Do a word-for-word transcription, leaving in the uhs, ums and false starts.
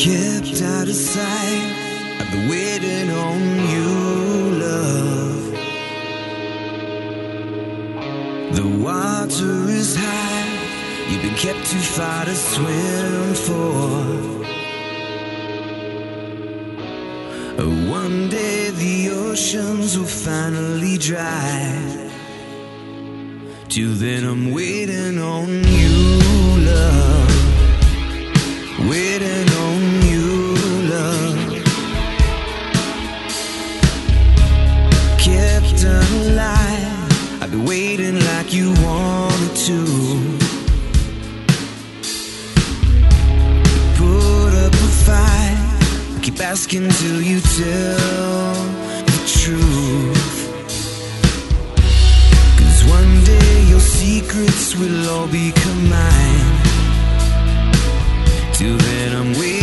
kept out of sight. I've been waiting on you, love. The water is high, you've been kept too far to swim for. One day the oceans will finally dry. Till then I'm waiting on you, love. Waiting on you, love. Kept alive, I've been waiting like you wanted to. Put up a fight, keep asking till you tell the truth. Cause one day your secrets will all become mine. Till then I'm waiting.